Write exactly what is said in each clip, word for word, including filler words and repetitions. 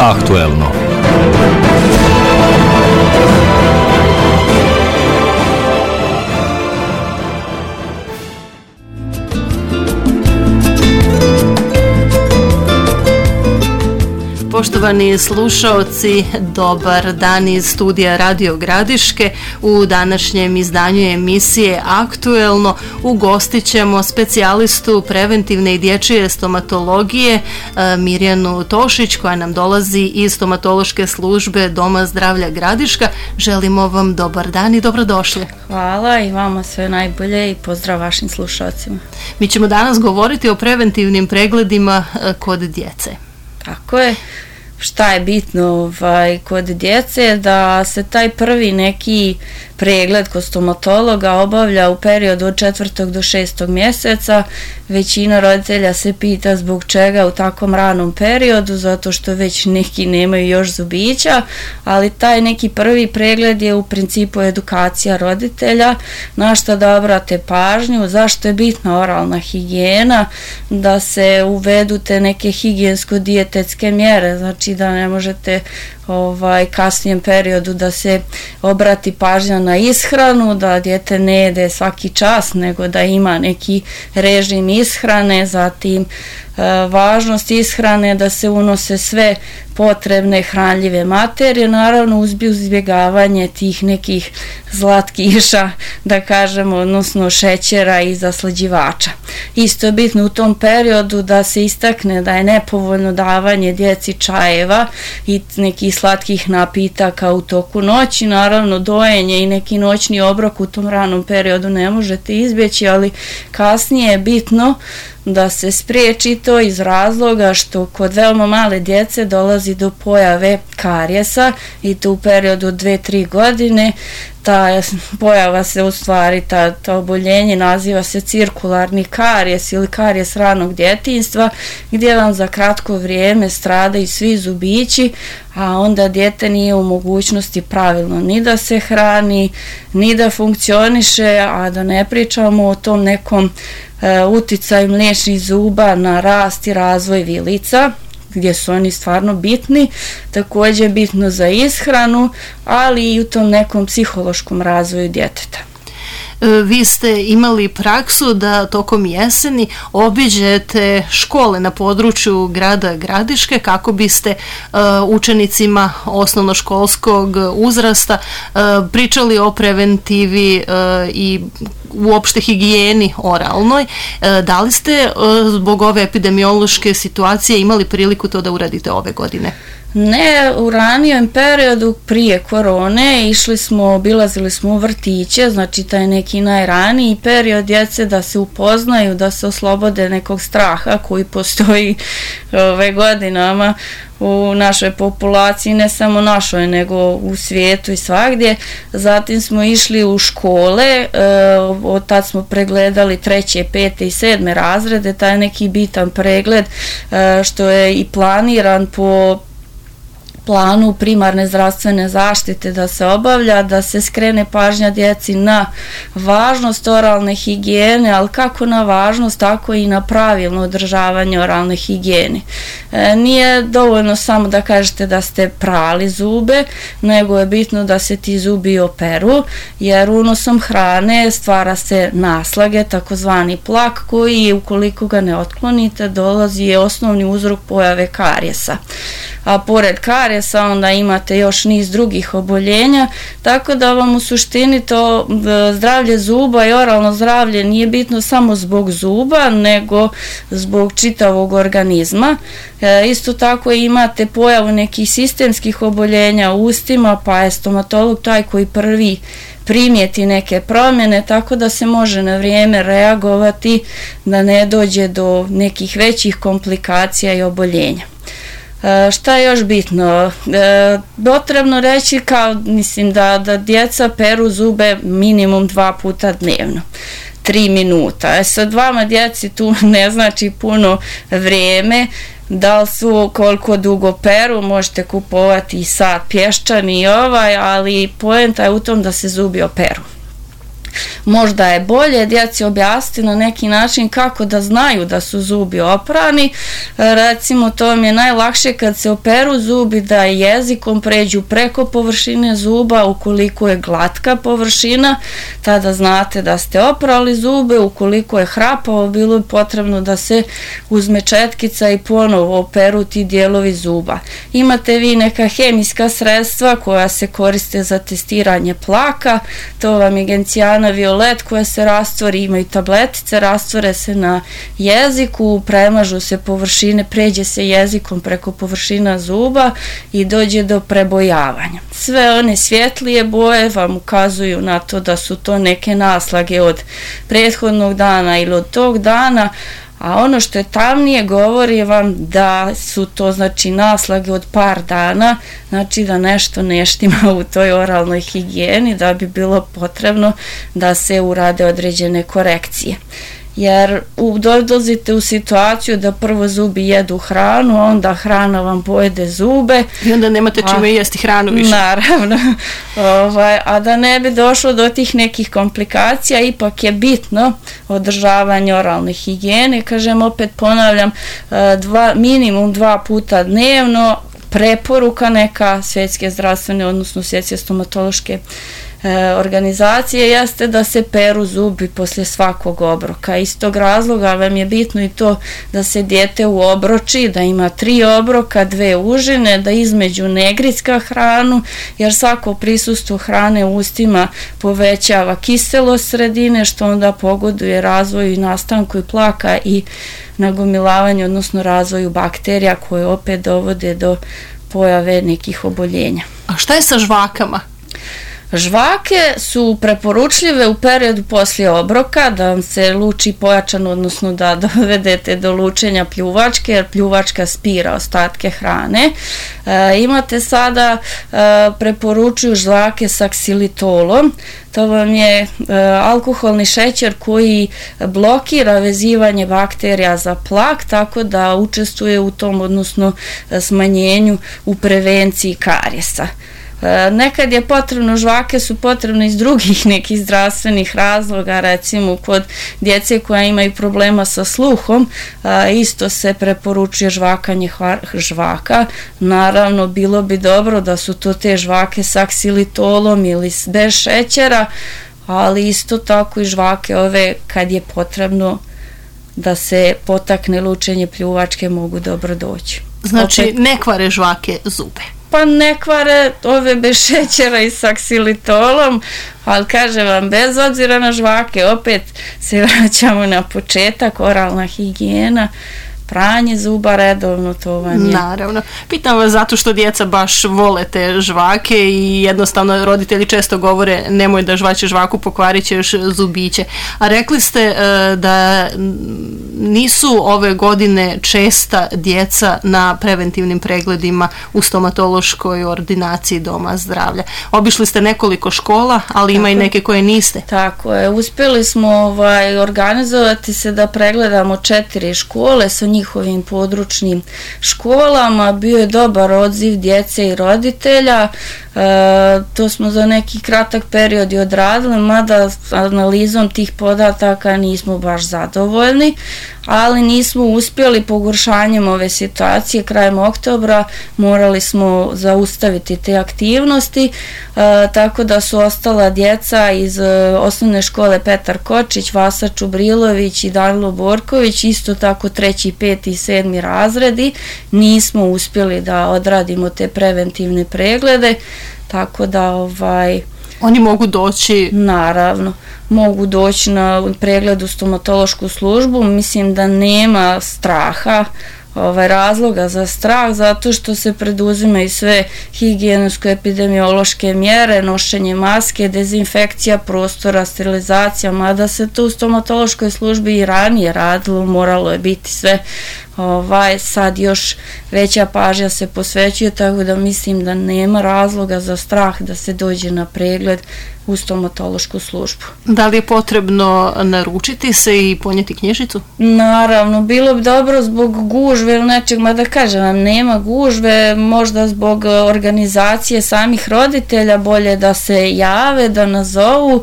Aktuelno. Poštovani slušaoci, dobar dan iz studija Radio Gradiške. U današnjem izdanju emisije Aktuelno ugostit ćemo specijalistu preventivne i dječje stomatologije Mirjanu Tošić, koja nam dolazi iz stomatološke službe Doma zdravlja Gradiška. Želimo vam dobar dan i dobrodošli. Hvala i vama sve najbolje i pozdrav vašim slušalcima. Mi ćemo danas govoriti o preventivnim pregledima kod djece. Tako je. Šta je bitno ovaj, kod djece? Da se taj prvi neki pregled kod stomatologa obavlja u periodu od četvrtog do šestog mjeseca. Većina roditelja se pita zbog čega u takvom ranom periodu, zato što već neki nemaju još zubića, ali taj neki prvi pregled je u principu edukacija roditelja, na što da obrate pažnju, zašto je bitna oralna higijena, da se uvedu te neke higijensko-dijetetske mjere, znači da ne možete ovaj kasnijem periodu da se obrati pažnja na ishranu, da dijete ne jede svaki čas, nego da ima neki režim ishrane, zatim e, važnost ishrane, da se unose sve potrebne hranljive materije, naravno uz izbjegavanje tih nekih zlatkiša, da kažemo, odnosno šećera i zaslađivača. Isto je bitno u tom periodu da se istakne da je nepovoljno davanje djeci čajeva i nekih slatkih napitaka u toku noći. Naravno, dojenje i neki noćni obrok u tom ranom periodu ne možete izbjeći, ali kasnije je bitno da se spriječi to iz razloga što kod veoma male djece dolazi do pojave karijesa i to u periodu od dve do tri godine. Ta pojava se u stvari, ta, ta oboljenje naziva se cirkularni karijes ili karijes ranog djetinjstva, gdje vam za kratko vrijeme stradaju svi zubići, a onda dijete nije u mogućnosti pravilno ni da se hrani, ni da funkcioniše, a da ne pričamo o tom nekom e, uticaju mliječnih zuba na rast i razvoj vilica, gdje su oni stvarno bitni, također bitno za ishranu, ali i u tom nekom psihološkom razvoju djeteta. Vi ste imali praksu da tokom jeseni obiđete škole na području grada Gradiške kako biste uh, učenicima osnovnoškolskog uzrasta uh, pričali o preventivi uh, i uopšte higijeni oralnoj. Uh, da li ste uh, zbog ove epidemiološke situacije imali priliku to da uradite ove godine? Ne, u ranijem periodu prije korone išli smo, obilazili smo u vrtiće, znači taj neki najraniji period djece da se upoznaju, da se oslobode nekog straha koji postoji ove godinama u našoj populaciji, ne samo našoj nego u svijetu i svagdje. Zatim smo išli u škole, e, od tad smo pregledali treće, pete i sedme razrede, taj neki bitan pregled e, što je i planiran po planu primarne zdravstvene zaštite da se obavlja, da se skrene pažnja djeci na važnost oralne higijene, ali kako na važnost, tako i na pravilno održavanje oralne higijene. E, nije dovoljno samo da kažete da ste prali zube, nego je bitno da se ti zubi operu, jer unosom hrane stvara se naslage, takozvani plak, koji ukoliko ga ne otklonite dolazi je osnovni uzrok pojave karijesa. A pored karijesa onda imate još niz drugih oboljenja, tako da vam u suštini to zdravlje zuba i oralno zdravlje nije bitno samo zbog zuba, nego zbog čitavog organizma. E, isto tako imate pojavu nekih sistemskih oboljenja u ustima, pa je stomatolog taj koji prvi primijeti neke promjene, tako da se može na vrijeme reagovati da ne dođe do nekih većih komplikacija i oboljenja. E, šta je još bitno? E, potrebno reći kao, mislim da, da djeca peru zube minimum dva puta dnevno. Tri minuta. E sad vama djeci tu ne znači puno vrijeme, da li su koliko dugo peru, možete kupovati i sat pješčani i ovaj, ali poenta je u tom da se zubi operu. možda je bolje djeci objasniti na neki način kako da znaju da su zubi oprani. Recimo, to mi je najlakše kad se operu zubi da jezikom pređu preko površine zuba. Ukoliko je glatka površina, tada znate da ste oprali zube. Ukoliko je hrapavo, bilo bi potrebno da se uzme četkica i ponovo operu ti dijelovi zuba. Imate vi neka hemijska sredstva koja se koriste za testiranje plaka, to vam je Gencijana Violet koja se rastvori, imaju tabletice, rastvore se na jeziku, premažu se površine, pređe se jezikom preko površina zuba i dođe do prebojavanja. Sve one svjetlije boje vam ukazuju na to da su to neke naslage od prethodnog dana ili od tog dana, a ono što je tamnije govori vam da su to, znači, naslage od par dana, znači da nešto ne štima u toj oralnoj higijeni, da bi bilo potrebno da se urade određene korekcije. Jer dolazite u situaciju da prvo zubi jedu hranu, a onda hrana vam pojede zube. I onda nemate čime jesti hranu više. Naravno. Ovaj, a da ne bi došlo do tih nekih komplikacija, ipak je bitno održavanje oralne higijene. Kažem, opet ponavljam, dva, minimum dva puta dnevno, preporuka neka svjetske zdravstvene, odnosno svjetske stomatološke organizacije jeste da se peru zubi poslije svakog obroka. Iz tog razloga vam je bitno i to da se dijete uobroči, da ima tri obroka, dve užine, da između ne gricka hranu, jer svako prisustvo hrane u ustima povećava kiselost sredine, što onda pogoduje razvoju i nastanku i plaka i nagomilavanju, odnosno razvoju bakterija koje opet dovode do pojave nekih oboljenja. A šta je sa žvakama? Žvake su preporučljive u periodu poslije obroka, da vam se luči pojačano, odnosno da dovedete do lučenja pljuvačke, jer pljuvačka spira ostatke hrane. E, imate sada, e, preporučuju žvake sa ksilitolom. To vam je e, alkoholni šećer koji blokira vezivanje bakterija za plak, tako da učestvuje u tom, odnosno smanjenju u prevenciji karijesa. Nekad je potrebno, žvake su potrebne iz drugih nekih zdravstvenih razloga, recimo kod djece koja imaju problema sa sluhom, isto se preporučuje žvakanje žvaka. Naravno, bilo bi dobro da su to te žvake sa ksilitolom ili bez šećera, ali isto tako i žvake ove kad je potrebno da se potakne lučenje pljuvačke mogu dobro doći. Znači, opet, ne kvare žvake zube? Pa ne kvare ove bez šećera i sa ksilitolom, ali kažem vam, bez obzira na žvake, opet se vraćamo na početak, oralna higijena, pranje zuba redovno, to vam je. Naravno. Pitam vas zato što djeca baš vole te žvake i jednostavno roditelji često govore nemoj da žvaće žvaku, pokvarit ćeš zubiće. A rekli ste uh, da nisu ove godine česta djeca na preventivnim pregledima u stomatološkoj ordinaciji doma zdravlja. Obišli ste nekoliko škola, ali ima Tako. i neke koje niste. Tako je. Uspjeli smo ovaj, organizovati se da pregledamo četiri škole sa njihovim područnim školama. Bio je dobar odziv djece i roditelja. E, to smo za neki kratak period i odradili, mada analizom tih podataka nismo baš zadovoljni, ali nismo uspjeli pogoršanjem ove situacije. Krajem oktobra morali smo zaustaviti te aktivnosti, e, tako da su ostala djeca iz e, osnovne škole Petar Kočić, Vasa Čubrilović i Danilo Borković, isto tako treći, peti i sedmi razredi. Nismo uspjeli da odradimo te preventivne preglede, tako da ovaj... Oni mogu doći? Naravno, mogu doći na pregled u stomatološku službu. Mislim da nema straha, ovaj, razloga za strah, zato što se preduzimaju sve higijensko-epidemiološke mjere, nošenje maske, dezinfekcija prostora, sterilizacija, mada se to u stomatološkoj službi i ranije radilo, moralo je biti sve. Ovaj, sad još veća pažnja se posvećuje, tako da mislim da nema razloga za strah da se dođe na pregled u stomatološku službu. Da li je potrebno naručiti se i ponijeti knjižicu? Naravno, bilo bi dobro zbog gužve ili nečeg, mada kažem vam, nema gužve, možda zbog organizacije samih roditelja, bolje da se jave, da nazovu,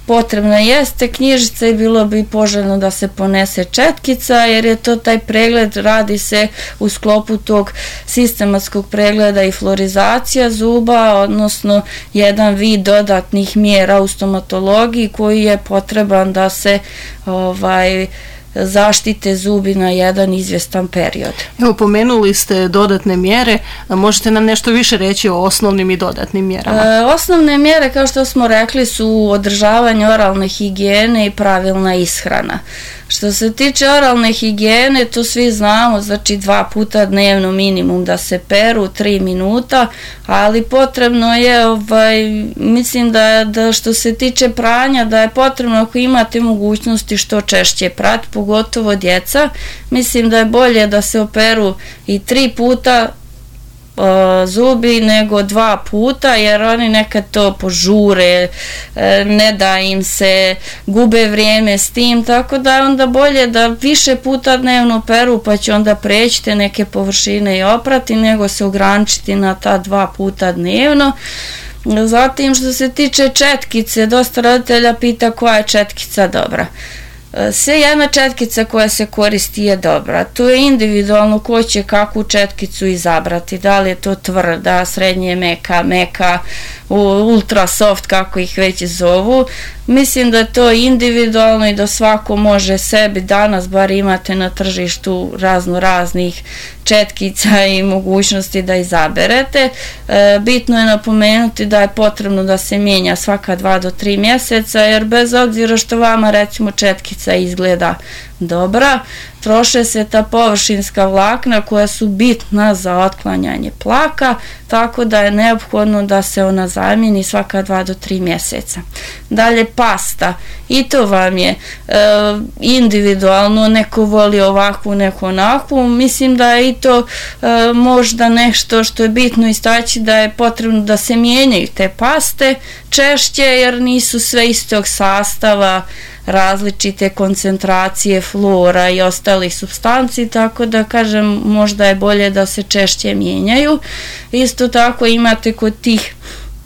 potrebna jeste knjižica i bilo bi poželjno da se ponese četkica, jer je to taj pregled, radi se u sklopu tog sistematskog pregleda i fluorizacija zuba, odnosno jedan vid dodatnih mjera u stomatologiji koji je potreban da se ovaj zaštite zubi na jedan izvjestan period. Evo, pomenuli ste dodatne mjere, možete nam nešto više reći o osnovnim i dodatnim mjerama? E, osnovne mjere, kao što smo rekli, su održavanje oralne higijene i pravilna ishrana. Što se tiče oralne higijene, to svi znamo, znači dva puta dnevno minimum da se peru, tri minuta, ali potrebno je, ovaj, mislim da, da što se tiče pranja, da je potrebno ako imate mogućnosti što češće prati, pogotovo djeca, mislim da je bolje da se operu i tri puta zubi nego dva puta, jer oni nekad to požure, ne da im se, gube vrijeme s tim, tako da je onda bolje da više puta dnevno peru, pa će onda preći te neke površine i oprati, nego se ograničiti na ta dva puta dnevno. Zatim, što se tiče četkice, dosta roditelja pita koja je četkica dobra. Sve jedna četkica koja se koristi je dobra. To je individualno ko će kakvu četkicu izabrati. Da li je to tvrda, srednje meka, meka, ultra soft, kako ih već zovu. Mislim da je to individualno i da svako može sebi, danas bar imate na tržištu razno raznih četkica i mogućnosti da izaberete. E, bitno je napomenuti da je potrebno da se mijenja svaka dva do tri mjeseca, jer bez obzira što vama recimo četkica izgleda dobra, troše se ta površinska vlakna koja su bitna za otklanjanje plaka, tako da je neophodno da se ona zamijeni svaka dva do tri mjeseca. Dalje, pasta, i to vam je e, individualno, neko voli ovakvu, neko onakvu. Mislim da je i to e, možda nešto što je bitno istaći, da je potrebno da se mijenjaju te paste češće, jer nisu sve istog sastava, različite koncentracije flora i ostalih supstanci, tako da kažem, možda je bolje da se češće mijenjaju. Isto tako imate kod tih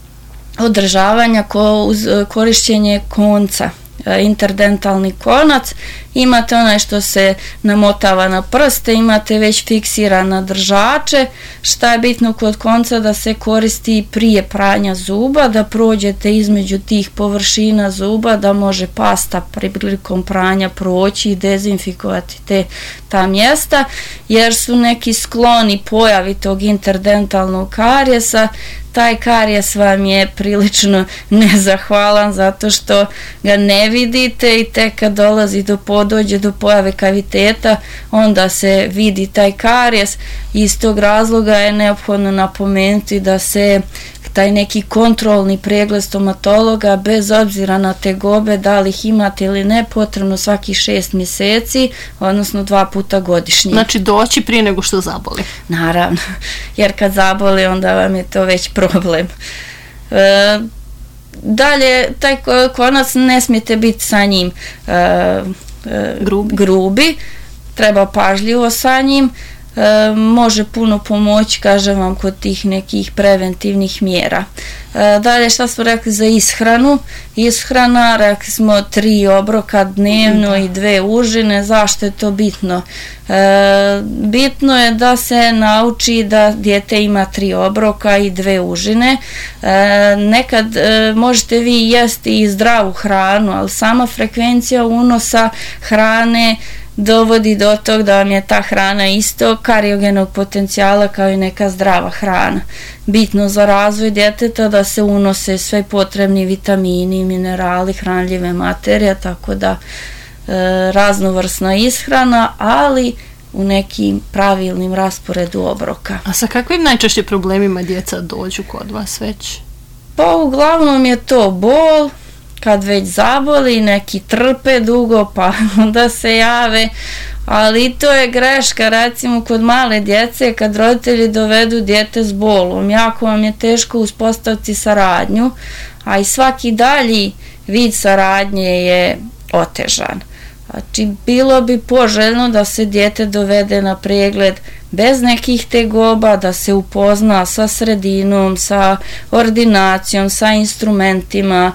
održavanja ko uz korišćenje konca, interdentalni konac, imate onaj što se namotava na prste, imate već fiksirane držače. Šta je bitno kod konca? Da se koristi prije pranja zuba, da prođete između tih površina zuba, da može pasta prilikom pranja proći i dezinfikovati te ta mjesta, jer su neki skloni pojavi tog interdentalnog karijesa. Taj karijes vam je prilično nezahvalan zato što ga ne vidite i tek kad dolazi do dođe do pojave kaviteta, onda se vidi taj karijes. Iz tog razloga je neophodno napomenuti da se taj neki kontrolni pregled stomatologa, bez obzira na tegobe, da li ih imate ili ne, potrebno svaki šest mjeseci, odnosno dva puta godišnje. Znači doći prije nego što zaboli. Naravno, jer kad zaboli onda vam je to već problem. E, dalje, taj konac ne smijete biti sa njim e, e, grubi. grubi, treba pažljivo sa njim. E, može puno pomoći, kažem vam, kod tih nekih preventivnih mjera. E, dalje, šta smo rekli za ishranu? Ishrana, rekli smo tri obroka dnevno i dve užine. Zašto je to bitno? E, bitno je da se nauči da dijete ima tri obroka i dve užine. E, nekad e, možete vi jesti i zdravu hranu, ali sama frekvencija unosa hrane dovodi do tog da vam je ta hrana isto kariogenog potencijala kao i neka zdrava hrana. Bitno za razvoj djeteta da se unose sve potrebni vitamini, minerali, hranljive materije, tako da e, raznovrsna ishrana, ali u nekim pravilnim rasporedu obroka. A sa kakvim najčešće problemima djeca dođu kod vas već? Pa uglavnom je to bol, kad već zaboli, neki trpe dugo pa onda se jave, ali to je greška, recimo kod male djece, kad roditelji dovedu dijete s bolom, jako vam je teško uspostaviti saradnju, a i svaki dalji vid saradnje je otežan. Znači, bilo bi poželjno da se dijete dovede na pregled bez nekih tegoba, da se upozna sa sredinom, sa ordinacijom, sa instrumentima,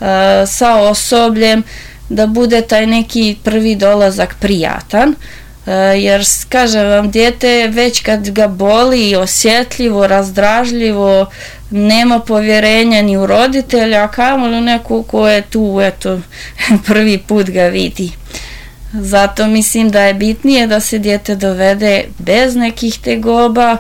sa osobljem, da bude taj neki prvi dolazak prijatan. Jer, kažem vam, dijete već kad ga boli, osjetljivo, razdražljivo, nema povjerenja ni u roditelja, a kamoli neku ko je tu, eto, prvi put ga vidi. Zato mislim da je bitnije da se dijete dovede bez nekih tegoba,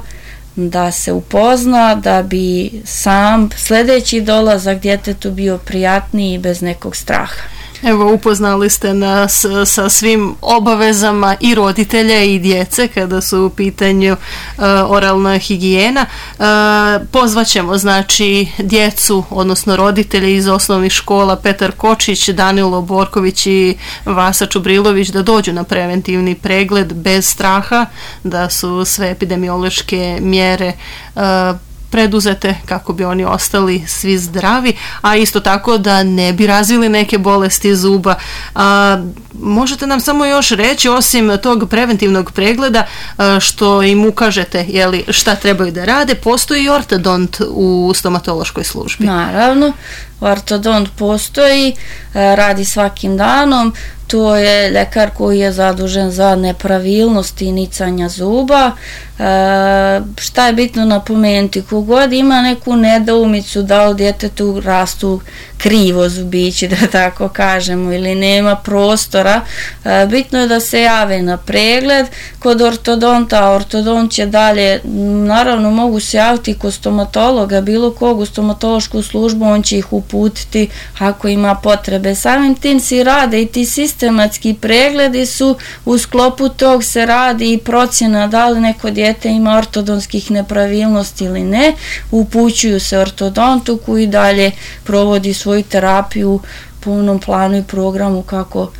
da se upozna, da bi sam sljedeći dolazak djetetu bio prijatniji i bez nekog straha. Evo, upoznali ste nas sa svim obavezama i roditelja i djece kada su u pitanju uh, oralna higijena. Uh, pozvaćemo znači djecu, odnosno roditelje iz osnovnih škola Petar Kočić, Danilo Borković i Vasa Čubrilović da dođu na preventivni pregled bez straha, da su sve epidemiološke mjere uh, preduzete kako bi oni ostali svi zdravi, a isto tako da ne bi razvili neke bolesti zuba. A, možete nam samo još reći, osim tog preventivnog pregleda, a, što im ukažete, jeli, šta trebaju da rade, postoji i ortodont u stomatološkoj službi? Naravno, ortodont postoji, radi svakim danom. To je ljekar koji je zadužen za nepravilnosti nicanja zuba. E, šta je bitno napomenuti? Kogod ima neku nedoumicu da u djetetu rastu krivo zubići, da tako kažemo, ili nema prostora, e, bitno je da se jave na pregled kod ortodonta. Ortodont će dalje, naravno mogu se javiti kod stomatologa, bilo kog u stomatološku službu, on će ih uputiti ako ima potrebe. Samim tim si rade i ti sistematski pregledi su, u sklopu tog se radi i procjena da li neko dijete ima ortodontskih nepravilnosti ili ne, upućuju se ortodontu koji dalje provodi svoju terapiju u punom planu i programu kako.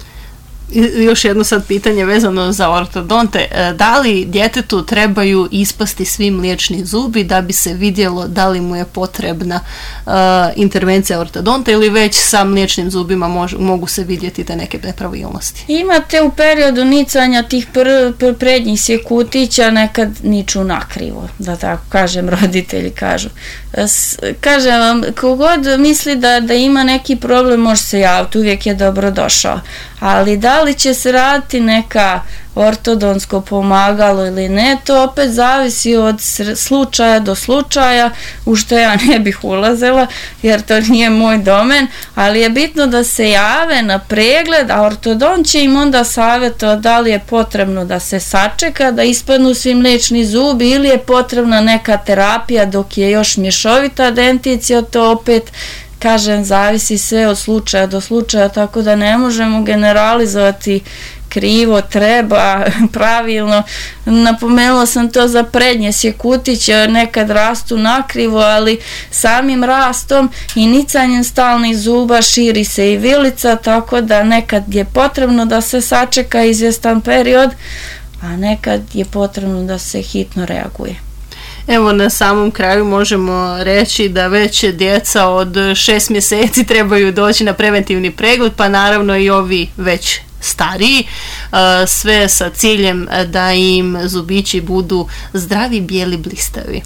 I još jedno sad pitanje vezano za ortodonte. Da li djetetu trebaju ispasti svi mliječni zubi da bi se vidjelo da li mu je potrebna uh, intervencija ortodonta ili već sa mliječnim zubima mož, mogu se vidjeti te neke nepravilnosti? Imate u periodu nicanja tih pr, pr, prednjih sjekutića nekad niču nakrivo, da tako kažem, roditelji kažu. S, kažem vam, kogod misli da, da ima neki problem može se javiti, uvijek je dobro došao. Ali da li će se raditi neka ortodonsko pomagalo ili ne, to opet zavisi od slučaja do slučaja, u što ja ne bih ulazila jer to nije moj domen, ali je bitno da se jave na pregled, a ortodont će im onda savjetovati da li je potrebno da se sačeka, da ispadnu svi mliječni zubi ili je potrebna neka terapija dok je još mješovita denticija, to opet kažem, zavisi sve od slučaja do slučaja, tako da ne možemo generalizovati krivo, treba, pravilno. Napomenula sam to za prednje sjekutiće, nekad rastu nakrivo, ali samim rastom i nicanjem stalnih zuba širi se i vilica, tako da nekad je potrebno da se sačeka izvjestan period, a nekad je potrebno da se hitno reaguje. Evo, na samom kraju možemo reći da već djeca od šest mjeseci trebaju doći na preventivni pregled, pa naravno i ovi već stariji, sve sa ciljem da im zubići budu zdravi, bijeli, blistavi.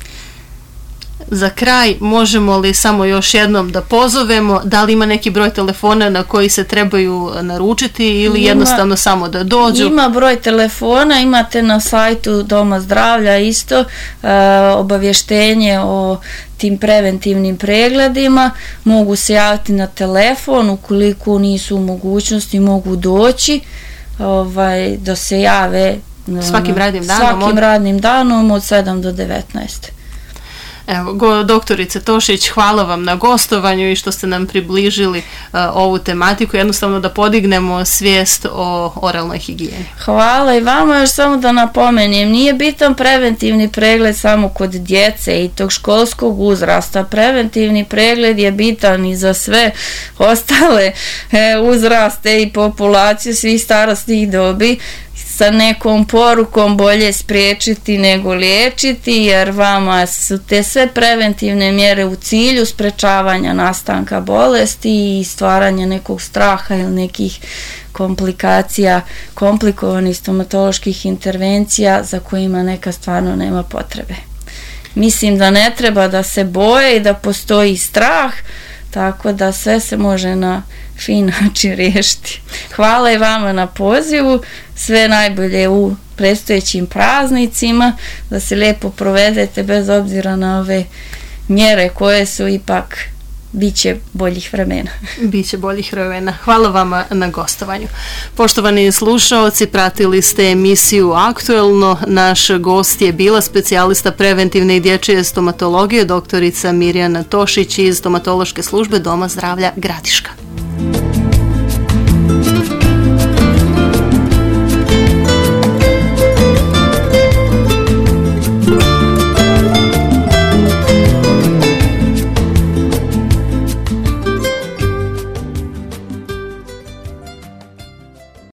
Za kraj, možemo li samo još jednom da pozovemo, da li ima neki broj telefona na koji se trebaju naručiti ili ima, jednostavno samo da dođu? Ima broj telefona, imate na sajtu Doma zdravlja isto e, obavještenje o tim preventivnim pregledima, mogu se javiti na telefon, ukoliko nisu u mogućnosti mogu doći, ovaj, da se jave svakim radnim danom, svakim od... radnim danom od sedam do devetnaest. Evo, go, doktorice Tošić, hvala vam na gostovanju i što ste nam približili uh, ovu tematiku, jednostavno da podignemo svijest o oralnoj higijeni. Hvala i vama, još samo da napomenem, nije bitan preventivni pregled samo kod djece i tog školskog uzrasta, preventivni pregled je bitan i za sve ostale e, uzraste i populacije svih starostnih dobi. sa nekom porukom bolje spriječiti nego liječiti, jer vama su te sve preventivne mjere u cilju sprečavanja nastanka bolesti i stvaranja nekog straha ili nekih komplikacija, komplikovanih stomatoloških intervencija za kojima neka stvarno nema potrebe. Mislim da ne treba da se boje i da postoji strah, tako da sve se može na fin način riješiti. Hvala i vama na pozivu, sve najbolje u predstojećim praznicima, da se lijepo provedete bez obzira na ove mjere koje su ipak, bit će boljih vremena. Biće boljih vremena. Hvala vama na gostovanju. Poštovani slušaoci, pratili ste emisiju Aktuelno. Naš gost je bila specijalista preventivne i dječje stomatologije, doktorica Mirjana Tošić iz stomatološke službe Doma zdravlja Gradiška.